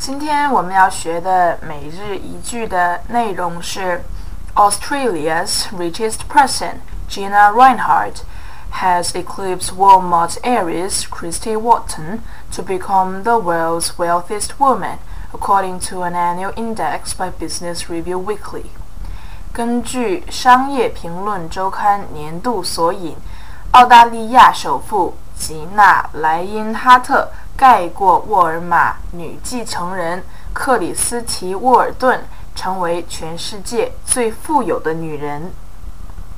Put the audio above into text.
今天我们要学的每日一句的内容是 Australia's richest person, Gina Rinehart, has eclipsed Walmart heiress Christy Walton to become the world's wealthiest woman, according to an annual index by Business Review Weekly. 根据商业评论周刊年度索引，澳大利亚首富吉娜·莱因哈特盖过沃尔玛女继承人克里斯提·沃尔顿，成为全世界最富有的女人。